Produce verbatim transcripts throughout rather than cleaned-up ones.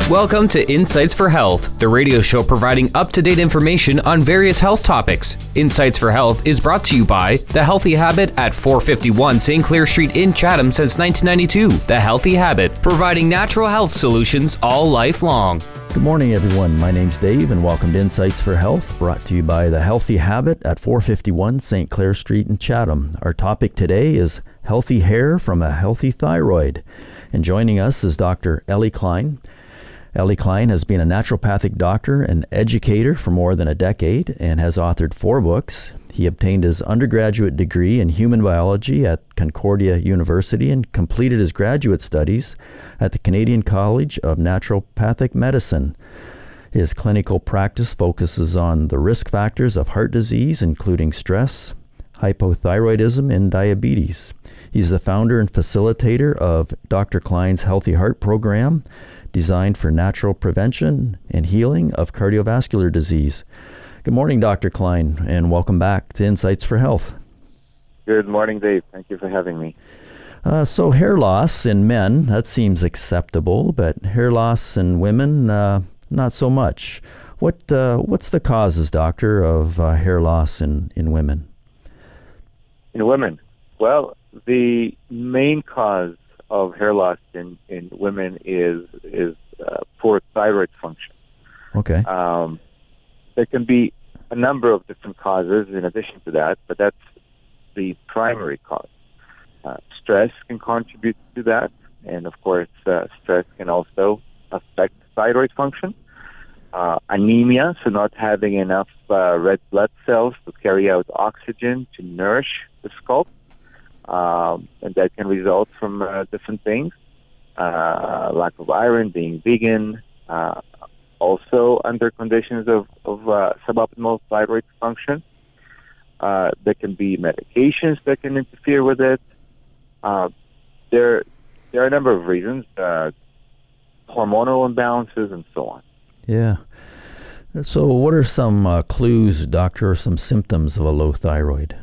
Welcome to Insights for Health, the radio show providing up-to-date information on various health topics. Insights for Health is brought to you by The Healthy Habit at four fifty-one Saint Clair Street in Chatham since nineteen ninety-two. The Healthy Habit, providing natural health solutions all life long. Good morning, everyone. My name's Dave, and welcome to Insights for Health, brought to you by The Healthy Habit at four fifty-one Saint Clair Street in Chatham. Our topic today is healthy hair from a healthy thyroid. And joining us is Doctor Ellie Klein. Ellie Klein has been a naturopathic doctor and educator for more than a decade and has authored four books. He obtained his undergraduate degree in human biology at Concordia University and completed his graduate studies at the Canadian College of Naturopathic Medicine. His clinical practice focuses on the risk factors of heart disease, including stress, hypothyroidism, and diabetes. He's the founder and facilitator of Doctor Klein's Healthy Heart Program, designed for natural prevention and healing of cardiovascular disease. Good morning, Doctor Klein, and welcome back to Insights for Health. Good morning, Dave. Thank you for having me. Uh, so hair loss in men, that seems acceptable, but hair loss in women, uh, not so much. What uh, What's the causes, doctor, of uh, hair loss in, in women? In women? Well, the main cause of hair loss in, in women is is uh, poor thyroid function. Okay. Um, there can be a number of different causes in addition to that, but that's the primary cause. Uh, stress can contribute to that, and of course, uh, stress can also affect thyroid function. Uh, anemia, so not having enough uh, red blood cells to carry out oxygen to nourish the scalp. Um, and that can result from uh, different things, uh, lack of iron, being vegan, uh, also under conditions of, of uh, suboptimal thyroid function. Uh, there can be medications that can interfere with it. Uh, there, there are a number of reasons, uh, hormonal imbalances and so on. Yeah. So what are some uh, clues, doctor, or some symptoms of a low thyroid?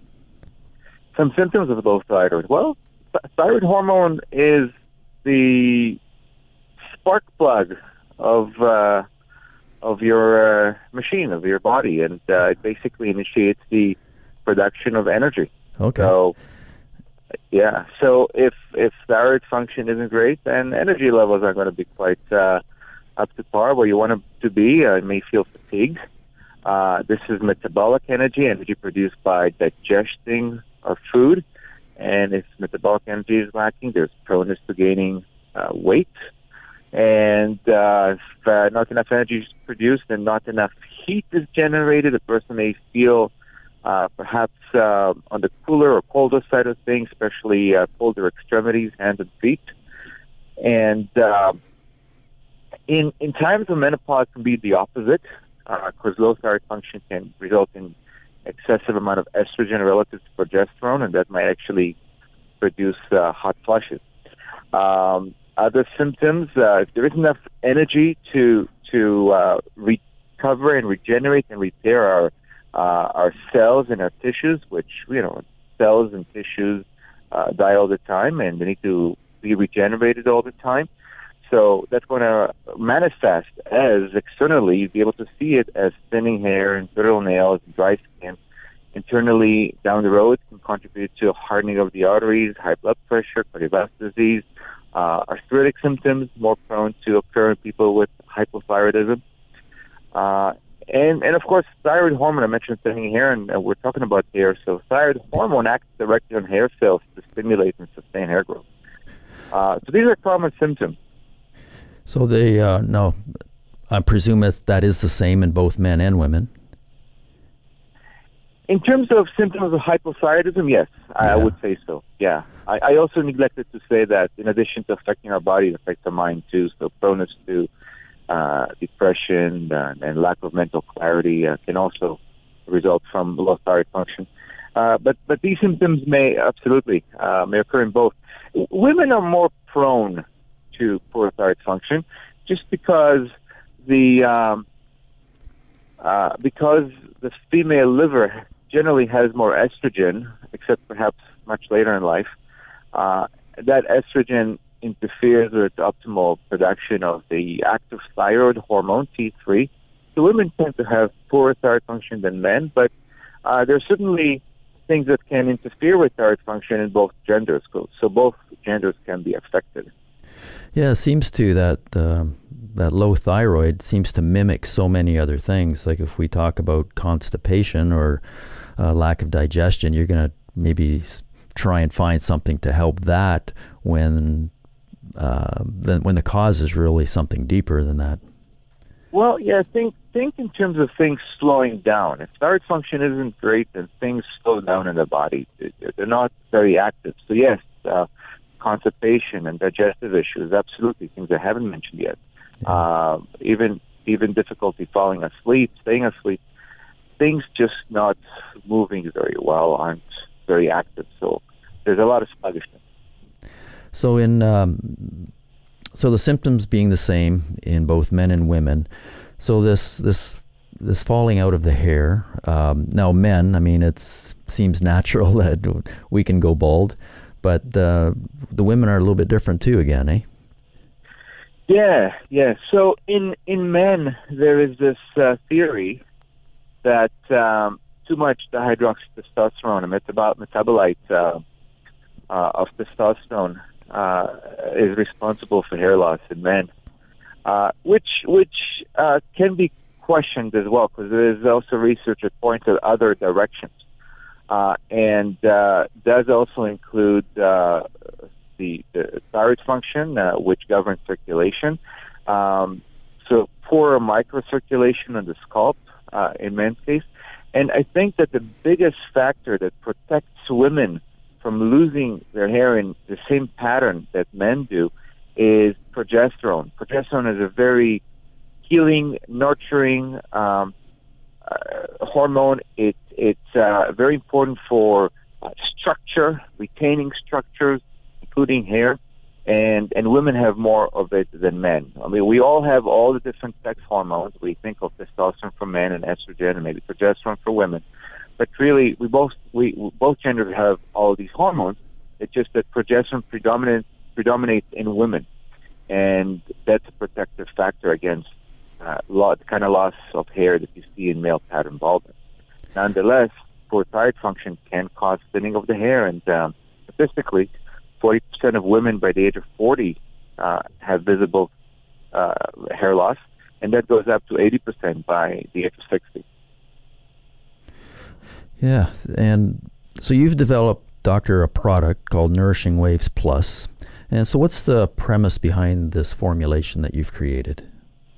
Some symptoms of low thyroid. Well, th- thyroid hormone is the spark plug of uh, of your uh, machine, of your body, and uh, it basically initiates the production of energy. Okay. So, yeah. So if if thyroid function isn't great, then energy levels are going to be quite uh, up to par where you want them to be. Uh, you may feel fatigued. Uh, this is metabolic energy, energy produced by digesting our food, and if metabolic energy is lacking, there's proneness to gaining uh, weight, and uh, if uh, not enough energy is produced and not enough heat is generated, the person may feel uh, perhaps uh, on the cooler or colder side of things, especially uh, colder extremities, hands and feet. And uh, in in times of menopause, it can be the opposite, because uh, low thyroid function can result in excessive amount of estrogen relative to progesterone, and that might actually produce uh, hot flushes. Um, other symptoms, uh, if there isn't enough energy to to uh, recover and regenerate and repair our uh, our cells and our tissues, which, you know, cells and tissues uh, die all the time, and they need to be regenerated all the time. So that's going to manifest as externally, you'll be able to see it as thinning hair and brittle nails, dry skin. Internally, down the road, can contribute to a hardening of the arteries, high blood pressure, cardiovascular disease. Uh, arthritic symptoms, more prone to occur in people with hypothyroidism. Uh, and, and of course, thyroid hormone, I mentioned thinning hair, and uh, we're talking about hair. So thyroid hormone acts directly on hair cells to stimulate and sustain hair growth. Uh, so these are common symptoms. So they, uh, no, I presume it's, that is the same in both men and women. In terms of symptoms of hypothyroidism, yes, I, Yeah. I would say so, yeah. I, I also neglected to say that in addition to affecting our body, it affects our mind too. So proneness to uh, depression uh, and lack of mental clarity uh, can also result from low thyroid function. Uh, but, but these symptoms may absolutely uh, may occur in both. Women are more prone to poor thyroid function just because the um, uh, because the female liver generally has more estrogen, except perhaps much later in life. Uh, that estrogen interferes with optimal production of the active thyroid hormone, T three. So women tend to have poorer thyroid function than men, but uh, there are certainly things that can interfere with thyroid function in both genders. So both genders can be affected. Yeah, it seems to that uh, that low thyroid seems to mimic so many other things. Like if we talk about constipation or uh, lack of digestion, you're going to maybe s- try and find something to help that when uh, then when the cause is really something deeper than that. Well, yeah, think think in terms of things slowing down. If thyroid function isn't great, then things slow down in the body. They're not very active. So yes, uh, constipation and digestive issues, absolutely, things I haven't mentioned yet. Yeah. Uh, even even difficulty falling asleep, staying asleep, things just not moving very well, aren't very active. So there's a lot of sluggishness. So in um, so the symptoms being the same in both men and women. So this this this falling out of the hair. Um, now men, I mean, it seems natural that we can go bald, but uh, the women are a little bit different too. Again, eh? Yeah, yeah. So in in men, there is this uh, theory that um, too much dihydroxytestosterone, a metab- metabolite uh, uh, of testosterone, uh, is responsible for hair loss in men, uh, which which uh, can be questioned as well, because there is also research that points in other directions, uh, and uh, does also include uh, the, the thyroid function, uh, which governs circulation. Um, so poor microcirculation on the scalp uh, in men's case. And I think that the biggest factor that protects women from losing their hair in the same pattern that men do is progesterone. Progesterone is a very healing, nurturing um, uh, hormone. It, it's uh, very important for uh, structure, retaining structures, including hair, and, and women have more of it than men. I mean, we all have all the different sex hormones. We think of testosterone for men and estrogen and maybe progesterone for women. But really, we both we both genders have all of these hormones. It's just that progesterone predominates predominates in women, and that's a protective factor against uh, lot, the kind of loss of hair that you see in male pattern baldness. Nonetheless, poor thyroid function can cause thinning of the hair, and um, statistically, forty percent of women by the age of forty uh, have visible uh, hair loss, and that goes up to eighty percent by the age of sixty. Yeah, and so you've developed, Doctor, a product called Nourishing Waves Plus. And so what's the premise behind this formulation that you've created?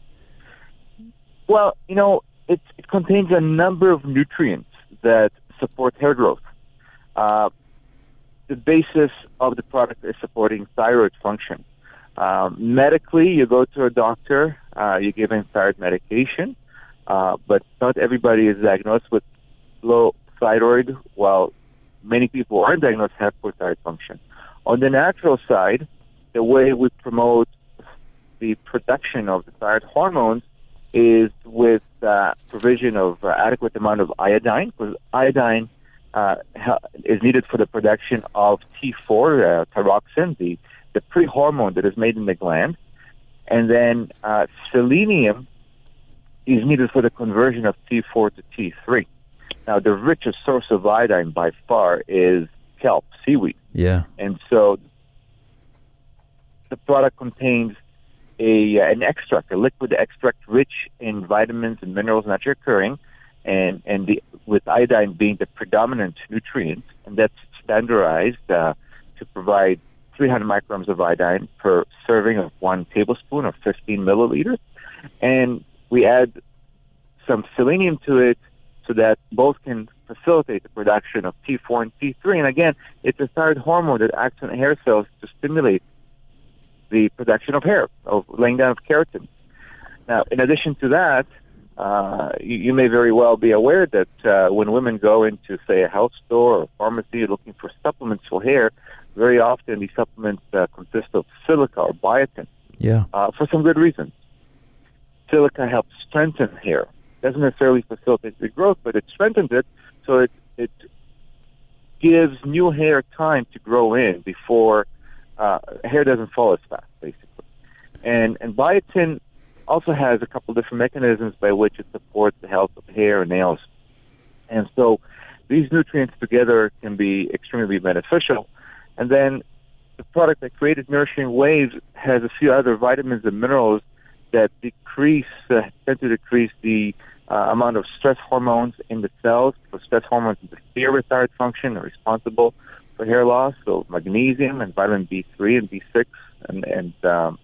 Well, you know, it, it contains a number of nutrients that support hair growth. Uh, the basis of the product is supporting thyroid function. Um, medically, you go to a doctor, uh, you give him thyroid medication, uh, but not everybody is diagnosed with low thyroid, while many people aren't diagnosed have poor thyroid function. On the natural side, the way we promote the production of the thyroid hormones is with uh, provision of uh, adequate amount of iodine, because iodine uh, is needed for the production of T four, uh, thyroxine, the, the pre-hormone that is made in the gland. And then uh, selenium is needed for the conversion of T four to T three. Now, the richest source of iodine by far is kelp, seaweed. Yeah. And so the product contains a an extract, a liquid extract rich in vitamins and minerals naturally occurring, and, and the, with iodine being the predominant nutrient, and that's standardized uh, to provide three hundred micrograms of iodine per serving of one tablespoon or fifteen milliliters. And we add some selenium to it, so that both can facilitate the production of T four and T three. And again, it's a thyroid hormone that acts on hair cells to stimulate the production of hair, of laying down of keratin. Now, in addition to that, uh, you, you may very well be aware that uh, when women go into, say, a health store or pharmacy looking for supplements for hair, very often these supplements uh, consist of silica or biotin, yeah, uh, for some good reasons. Silica helps strengthen hair. Doesn't necessarily facilitate the growth, but it strengthens it, so it it gives new hair time to grow in before uh, hair doesn't fall as fast, basically. And and biotin also has a couple different mechanisms by which it supports the health of hair and nails. And so these nutrients together can be extremely beneficial. And then the product that created Nourishing Waves has a few other vitamins and minerals that decrease, uh, tend to decrease the uh, amount of stress hormones in the cells. So stress hormones interfere with thyroid function, are responsible for hair loss. So magnesium and vitamin B three and B six and, and um,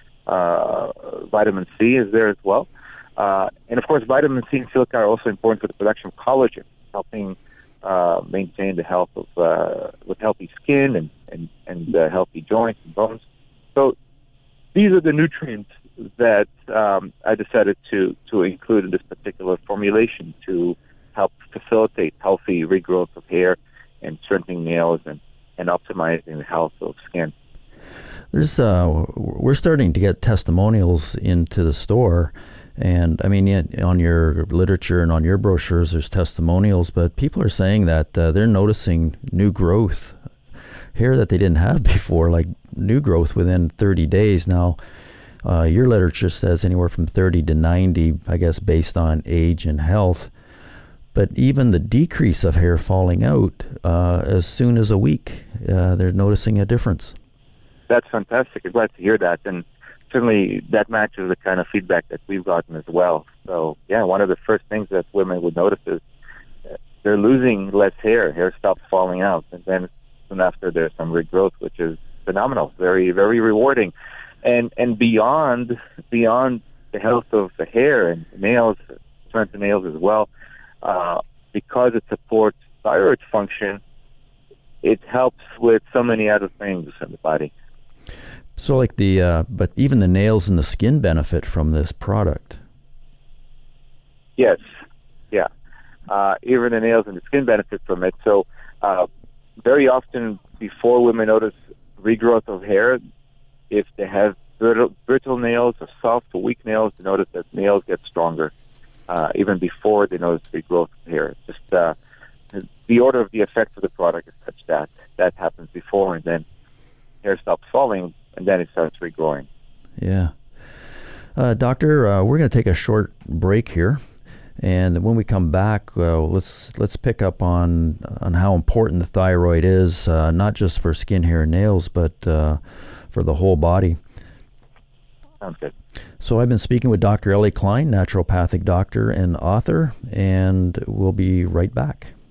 uh, vitamin C is there as well. Uh, and of course, vitamin C and silica are also important for the production of collagen, helping uh, maintain the health of uh, with healthy skin and and and uh, healthy joints and bones. So these are the nutrients that um, I decided to to include in this particular formulation to help facilitate healthy regrowth of hair and strengthening nails and, and optimizing the health of skin. There's uh, we're starting to get testimonials into the store. And I mean, on your literature and on your brochures, there's testimonials, but people are saying that uh, they're noticing new growth, hair that they didn't have before, like new growth within thirty days. Now, uh, your literature says anywhere from thirty to ninety, I guess, based on age and health. But even the decrease of hair falling out uh, as soon as a week, uh, they're noticing a difference. That's fantastic. I'm glad to hear that. And certainly that matches the kind of feedback that we've gotten as well. So, yeah, one of the first things that women would notice is they're losing less hair. Hair stops falling out. And then soon after, there's some regrowth, which is phenomenal, very, very rewarding. And and beyond beyond the health of the hair and nails, strength of nails as well, uh, because it supports thyroid function, it helps with so many other things in the body. So like the, uh, but even the nails and the skin benefit from this product. Yes, yeah. Uh, even the nails and the skin benefit from it. So uh, very often before women notice regrowth of hair, if they have brittle, brittle nails or soft or weak nails, they notice that nails get stronger uh, even before they notice regrowth of hair. Just uh, the order of the effect of the product is such that that happens before, and then hair stops falling, and then it starts regrowing. Yeah. Uh, doctor, uh, we're going to take a short break here. And when we come back, uh, let's let's pick up on on how important the thyroid is, uh, not just for skin, hair, and nails, but uh, for the whole body. Sounds good. So I've been speaking with Doctor Ellie Klein, naturopathic doctor and author, and we'll be right back.